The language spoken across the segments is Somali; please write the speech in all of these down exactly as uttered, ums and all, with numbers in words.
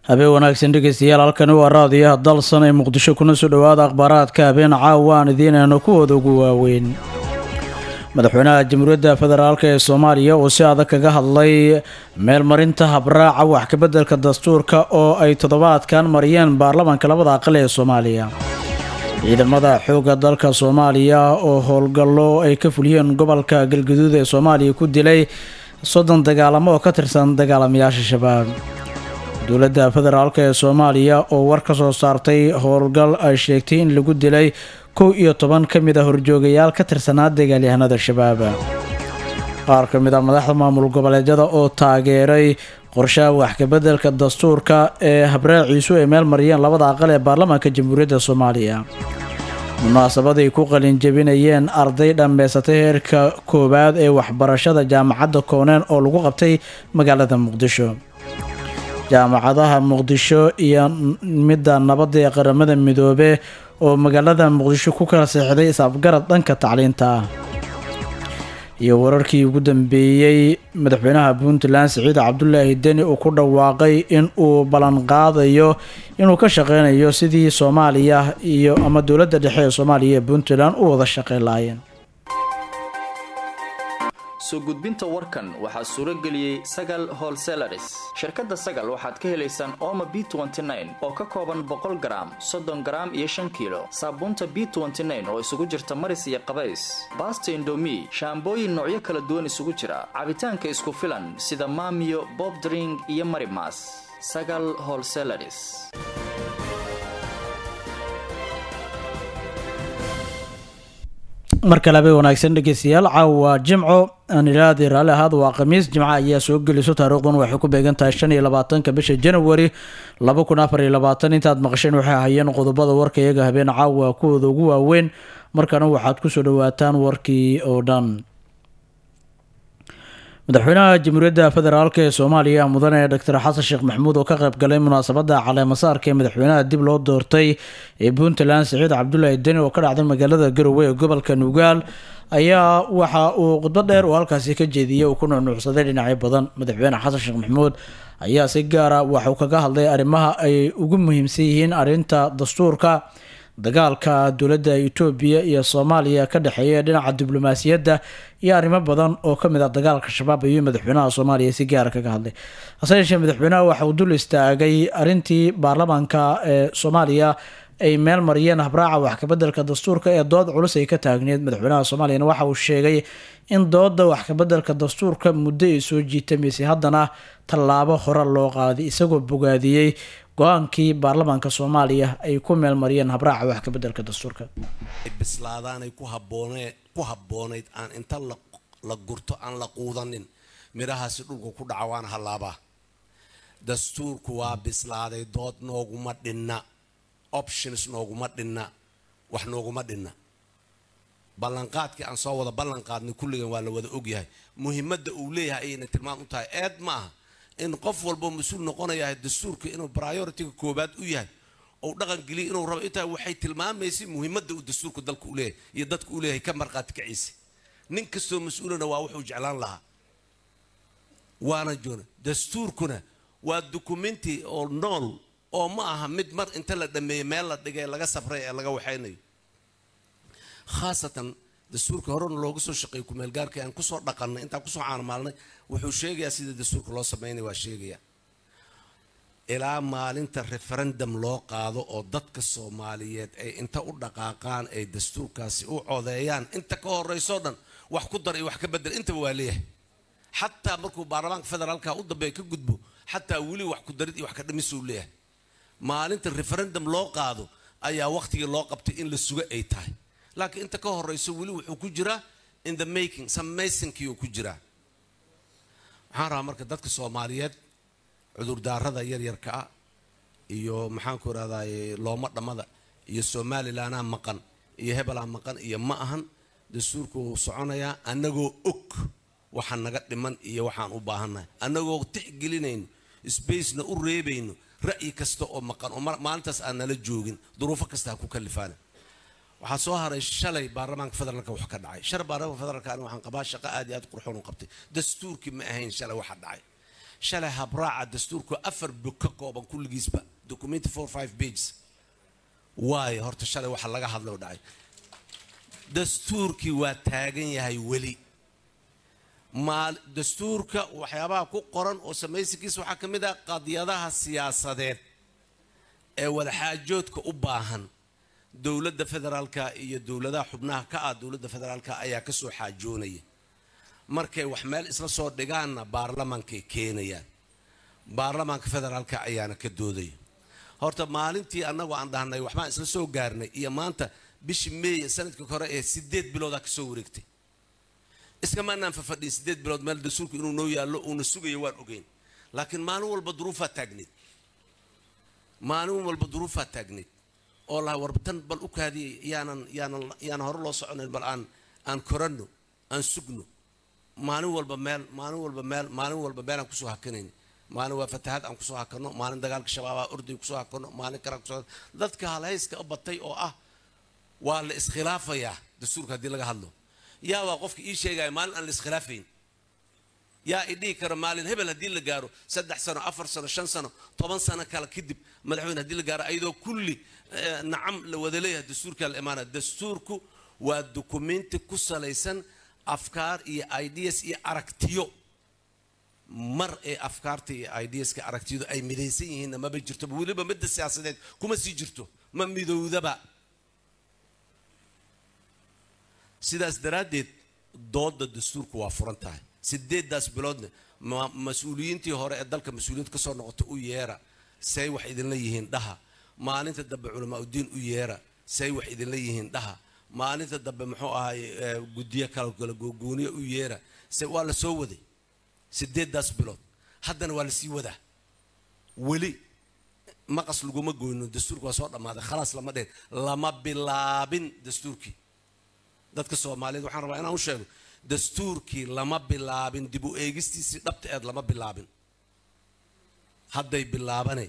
habeen wanaagsan dhegeystayaal halkani waa raadiyaha dalsan ee muqdisho kuna soo dhawaada akhbaaraadka habeen caawa aan idiinayno kuwooda ugu waaweyn. madaxweynaha jamhuuriyadda federaalk ee soomaaliya oo si adag kaga hadlay meelmarinta habraaca wax ka beddelka dastuurka oo ay toddobaadkan mariyeen baarlamaanka labada aqal ee soomaaliya. ciidamada xoogga dalka soomaaliya oo howlgallo ay ka fuliyeen gobolka galgaduud ee soomaaliya ku dilay soddon dagaalamo oo ka tirsan dagaalamayaasha shabaab. dowladda federaalk ee soomaaliya oo war ka soo saartay howlgal ay sheegtay in lagu dilay kow iyo toban ka mid a horjoogayaal ka tirsanaa dagaalyahanada shabaab. qaar ka mid a madaxda maamul goboleedyada oo taageeray qorshaha wax ka beddelka dastuurka ee habraaciisu ay meel mariyeen labada aqal ee baarlamaanka jamhuuriyadda soomaaliya. munaasabaday ku qalin jebinayeen arday dhammaysatay heerka koowaad ee waxbarashada jaamacadda kooneen oo lagu qabtay magaalada muqdisho. jaamacadaha muqdisho iyo midda nabadda ee qaramada midoobe oo magaalada muqdisho ku kala seexday is-afgarad dhanka tacliinta ah. iyo wararkii ugu dambeeyey madaxweynaha puntland siciid cabdulaahi deni uu ku dhawaaqay in uu ballan qaadayo inuu ka shaqeynayo sidii soomaaliya iyo ama dowladda dhexe ee soomaaliya ee puntland u wada shaqeyn lahaayeen. soo gudbinta warkan waxaa suuro geliyey sagal wholesalers. shirkadda sagal waxaad ka helaysaan ooma b oo ka kooban boqol garaam soddon garaam iyo shan kiilo saabuunta b oo isugu jirta maris iyo qabays baasta indomi shaambooyin noocyo kala duwan isugu jira cabitaanka isku filan sida maamiyo bob dring iyo marimas. sagal wholesalers. markale habeen wanaagsan dhegeystayaal caawa jimco aan ilaadii raalli ahaad waa khamiis jimco ayaa soo geliso taariikhdan waxay ku beegan tahay shan iyo labaatanka bisha januari laba kun afar iyo labaatan. intaad maqasheen waxay ahayeen qodobada warka iyaga habeen caawa kuwooda ugu waaweyn. markana waxaad kusoo dhawaataan warkii oo dhan. madaxweynaha jamhuuriyadda federaalk ee soomaaliya mudane doctor xasan sheekh maxamuud oo ka qayb galay munaasabada caleemasaarka ee madaxweynaha dib loo doortay ee puntland siciid cabdulaahi deni oo ka dhacday magaalada garowe ee gobolka nugaal ayaa waxa uu khudbad dheer oo halkaasi ka jeediyey uu ku nuunuucsaday dhinacyo badan. madaxweyne xasan sheekh maxamuud ayaa si gaara waxauu kaga hadlay arrimaha ay ugu muhiimsan yihiin arrinta dastuurka, dagaalka dowladda itoobiya iyo soomaaliya ka dhexeeya dhinaca diblomaasiyadda iyo arrimo badan oo ka mid ah dagaalka shabaab ayuu madaxweynaha soomaaliya si gaara kaga hadlay. hase yeeshee madaxweynaha waxa uu dul istaagay arrintii baarlamaanka ee soomaaliya ay meel mariyeen habraaca wax ka beddelka dastuurka ee dood culus ay ka taagneed. madaxweynaha soomaaliyana waxa uu sheegay in doodda wax ka beddelka dastuurka muddo ay soo jiitamaysay haddana tallaabo hore loo qaaday, isagoo bogaadiyey go-aankii baarlamaanka soomaaliya ay ku meel mariyeen habraaca wax ka beddelka dastuurka. bislaadaanay ku habboonee ku habboonayd aan inta la gurto aan la quudanin midhahaasi dhulka ku dhaca waana hallaabaa. dastuurku waa bislaaday, dood nooguma dhinna, options nooguma dhinna, wax nooguma dhinna. ballanqaadkii aan soo wada ballanqaadnay kulligan waa la wada ogyahay. muhiimadda uu leeyahay ayayna tilmaan u tahay. eed ma aha in qof walbo mas-uul noqonayahay dastuurka inuu priority-ga koobaad u yahay oo dhaqan geliya inuu rabo intaa waxay tilmaamaysay muhiimadda uu dastuurka dalka u leeyahay iyo dadka u leeyahay ka marqaati kaciisa. nin kastoo mas-uulana waa wuxuu jeclaan lahaa waana joona. dastuurkuna waa dukumenti oo nool oo ma aha mid mar inta la dhameeyey meel la dhigay laga sabray ee laga waxaynayo. khaasatan dastuurka horena looga soo shaqeeyay kumeelgaarka aan kusoo dhaqannay intaan kusoo caanamaalnay wuxuu sheegayaa sida dastuurka loo sameynay waa sheegayaa ilaa maalinta referendum loo qaado oo dadka soomaaliyeed ay inta u dhaqaaqaan ay dastuurkaasi u codeeyaan inta ka horreysoo dhan wax ku dar iyo wax ka bedel intaba waa leeyahay. xataa markuu baarlamaanka federaalka u dambeeya ka gudbo xataa weli wax ku darid iyo wax ka dhimisuu leeyahay. maalinta referendum loo qaado ayaa waqtigii loo qabtay in la suga ay tahay, laakiin inta ka horreyso weli wuxuu ku jiraa in the making samaysinkii uu ku jiraa. waxaan rabaa marka dadka soomaaliyeed cudurdaarada yaryarka ah iyo maxaanku irahdaye looma dhammada iyo somalilanaa maqan iyo hebelaa maqan iyo ma ahan. dastuurku wuu soconayaa annagoo og waxaan naga dhiman iyo waxaan u baahannahay, annagoo tixgelinayno spacena u reebayno ra'yi kasta oo maqan oo maalintaas aan nala joogin duruufo kasta ha ku kalifaana. waxaa soo haray shalay baarlamaanka federaalka wax ka dhacay. shar baarlamaanka federaalka waxaan qabaa shaqo aad iyo aad qurxoon u qabtay. dastuurkii ma ahayn shalay waxa dhacay. shalay habraaca dastuurku afar bog ka kooban kulligiisba document four five pages waayo horta shalay waxa laga hadlay dhacay dastuurkii waa taagan yahay weli maal dastuurka waxyaabaha ku qoran oo samaysigiisa waxa kamid ah qadiyadaha siyaasadeed ee wada xaajoodka u baahan dawladda federaalka iyo dawladaha xubnaha ka ah dawladda federaalka ayaa ka soo xaajoonaya markay wax meel isla soo dhigaanna baarlamaanka keenayaan baarlamaanka federaalka ayaana ka doodaya horta maalintii annagu aan dhahnay waxbaan isla soo gaarnay iyo maanta bishii May sanadka hore ee sideed bilood ka soo wareegtay iska maanaan fafadhin sideed bilood meel dastuurku inuu noo yaalo oo na sugayo waan ogeyn laakiin maalin walba duruufa taagneed maalin walba duruufa taagneed oo la warbatan bal u kaadiyay yaanan yaanan yaan hor loo soconayn bal aan aan korano aan sugno maalin walba meel maalin walba meel maalin walba meel aan ku soo hakanayn maalin waa fatahaad aan ku soo hakano maalin dagaalka shabaab urday ku soo hakano maalin kara ku soo dadka halayska batay oo ah waa la iskhilaafayaa dastuurka hadii laga hadlo yaa waa qofka ii sheegay maalin aan la iskhilaafayn yaa idii kara maalin hebel hadii la gaaro saddex sano afar sano shan sano toban sano kala kadib madaxweyne hadii la gaaro ayadoo kulli nacam la wada leeyahay dastuurka la imaana dastuurku waa dokumenti ku salaysan afkaar iyo ideas iyo aragtiyo mar ee afkaarta iyo ideas ka aragtiyadu ay midaysan yihiin ma ba jirto waliba midda siyaasadeed kuma sii jirto ma midowdaba sidaas daraadeed dooda dastuurku waa furan tahay sideedaas biloodna mas'uuliyiintii hore ee dalka mas'uuliyad ka soo noqotay u yeera say wax idin la yihiin dhaha maalinta dambe culamaa u diin u yeera say wax idin la yihiin dhaha maalinta dambe muxuu ahay gudiye kala kala gooniye u yeera say waa la soo waday sideedaas bilood haddana waa la sii wadaa weli maqas laguma gooyno dastuurku waa soo dhamaaday khalaas lama dheen lama bilaabin dastuurkii dadka Soomaaliyeed waxaan rabaa inaan u sheego dastuurkii lama bilaabin dib u eegistiisii dhabta eed lama bilaabin hadday bilaabanay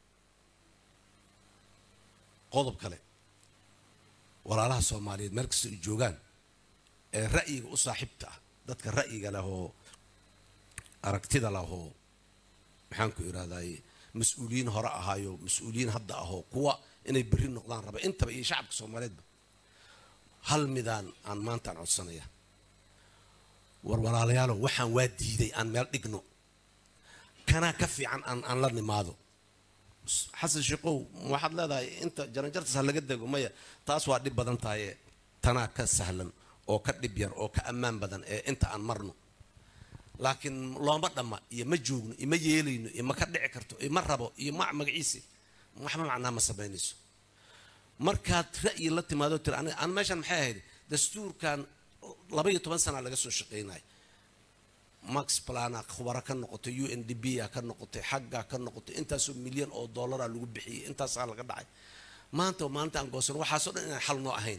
qodob kale walaalaha Soomaaliyeed meel kasta ay joogaan ee ra'yiga u saaxiibta ah dadka ra'yiga leh oo aragtida leh oo maxaan ku iraahday mas'uuliyiin hore ahaayo mas'uuliyiin hadda ahoo kuwa inay bari noqdaan raba intaba iyo shacabka Soomaaliyeed hal midaan aan maanta codsanaya war walaalayaalo waxaan waa diiday aan meel dhigno kana ka fiican aan aan la nimaado xasan shaqow waxaad leedahay inta jaranjarta laga dago maya taas waa dib badan tahay tana ka sahlan oo ka dib yar oo ka ammaan badan ee inta aan marno laakiin looma dhama iyo ma joogno iyo ma yeelayno iyo ma ka dhici karto iyo ma rabo iyo ma magaciisi wax ma macnaa ma sameynayso markaad ra'yi la timaado tir aan meeshan maxay ahayd dastuurkan laba iyo toban sano laga soo shaqeynay max plan khubara ka noqoto U N D P ka noqoto xagga ka noqoto intaas oo milyan oo dollar lagu bixiyay intaas aan laga dhacay maanta maanta aan goosan waxa soo dhan inaan xal noo ahayn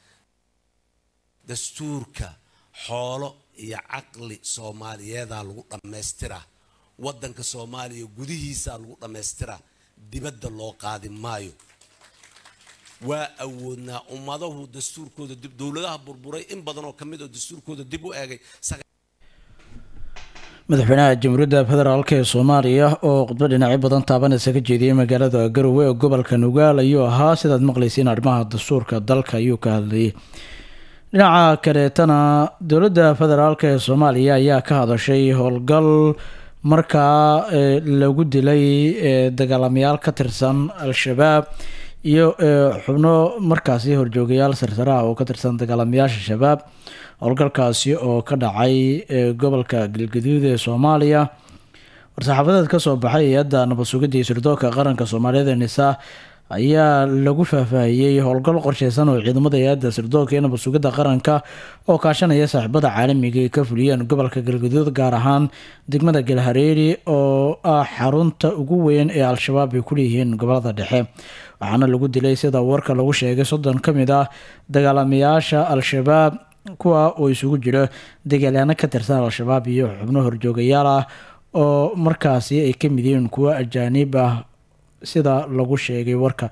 dastuurka xoolo iyo aqli Soomaaliyeed lagu dhameystira wadanka Soomaaliya gudihiisa lagu dhameystira dibadda loo qaadi maayo waa awoodna ummadahu dastuurkooda dib dawladaha burburay in badan oo kamid oo dastuurkooda dib u eegay madaxweynaha jamhuuriyadda federaalka ee Soomaaliya oo khudbad dhinacyo badan taabanaysa ka jeediyay magaalada Garowe ee gobolka Nugaal ayuu ahaa sidaad maqlayseen arrimaha dastuurka dalka ayuu ka hadlayay dhinaca kaleetana dowladda federaalka ee Soomaaliya ayaa ka hadashay howlgal markaa lagu dilay dagaalamayaal ka tirsan al-shabaab iyo xubno markaasi horjoogayaal sarsaraha oo ka tirsan dagaalamayaasha shabaab howlgalkaasi oo ka dhacay gobolka Galgaduud ee Soomaaliya war-saxaafadeed ka soo baxay hay'adda nabad sugidda iyo sirdoonka qaranka Soomaaliyeed ee N I S A ayaa lagu faahfaahiyay howlgal qorsheysan oo ciidamada hay'adda sirdoonka iyo nabad sugidda qaranka oo kaashanaya saaxiibada caalamiga ee ka fuliyeen gobolka Galgaduud gaar ahaan degmada Galhareeri oo ah xarunta ugu weyn ee al-shabaab ay ku leeyihiin gobolada dhexe waxaana lagu dilay sida warka lagu sheegay soddon ka mid ah dagaalamayaasha al-shabaab kuwa oo isugu jira dagaalyahanno ka tirsan al-shabaab iyo xubno horjoogayaal ah oo markaasi ay ka mid yihiin kuwa ajaanib ah sida lagu sheegay warka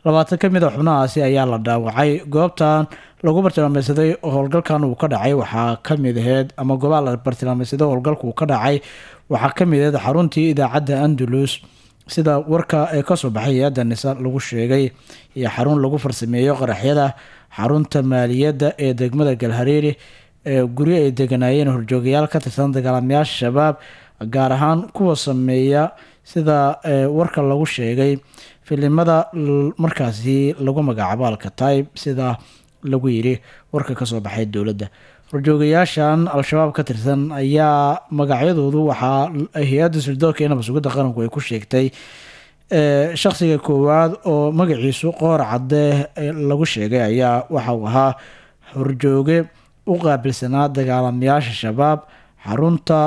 labaatan ka mid a xubnahaasi ayaa la dhaawacay. goobtan lagu bartilmaameysaday howlgalkan uu ka dhacay waxaa ka mid aheyd ama goobaha la bartilmaameysaday howlgalka uu ka dhacay waxaa ka mid aheyd xaruntii idaacadda Andalus sida warka ee kasoo baxay hay-adda nisa lagu sheegay iyo xarun lagu farsameeyo qaraxyada xarunta maaliyadda ee degmada Galhareeri ee guryo ay deganaayeen horjoogayaal ka tirsan dagaalamayaasha shabaab gaar ahaan kuwa sameeya sida warka lagu sheegay filimada markaasi lagu magacaabo Al-Kataib sida lagu yiri warka kasoo baxay dowladda. horjoogayaashan al-shabaab ka tirsan ayaa magacyadoodu waxaa hay-adda sirdoonka ee nabadgelyada qaranku ay ku sheegtay shakhsiga koowaad oo magaciisu qoor cadde lagu sheegay ayaa waxa uu ahaa horjooge u qaabilsanaa dagaalamayaasha shabaab xarunta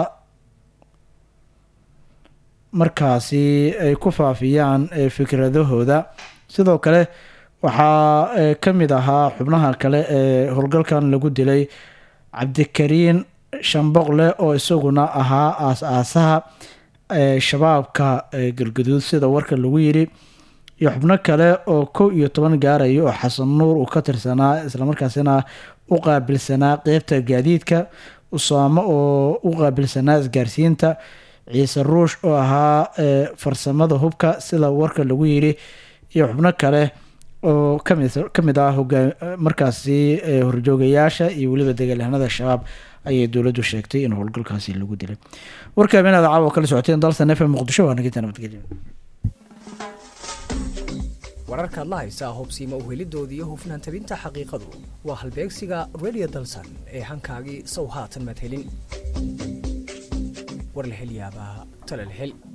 markaasi ay ku faafiyaan fikradahooda. sidoo kale waxaa ka mid ahaa xubnaha kale ee howlgalkan lagu dilay cabdikariin shamboqle oo isaguna ahaa aas-aasaha shabaabka galgaduud sida warka lagu yiri iyo xubno kale oo kow iyo toban gaaraya oo xasan nuur uu ka tirsanaa islamarkaasina u qaabilsanaa qeybta gaadiidka, usaamo oo u qaabilsanaa isgaarsiinta, ciise ruush oo ahaa farsamada hubka sida warka lagu yiri iyo xubno kale oo ka mid ah markaasi horjoogayaasha iyo weliba dagaalyahanada shabaab ayay dowladdu sheegtay in howlgalkaasi lagu dilay. warka habeenada caawa kala socoteen dalsan F M Muqdisho waa naginta nabadgelyo. wararka la haysa hubsiima u helidoodii iyo hufnaan tabinta xaqiiqadu waa halbeegsiga Radio Dalsan ee hankaagii sow haatan mad helin war la hel yaabaa tala la hel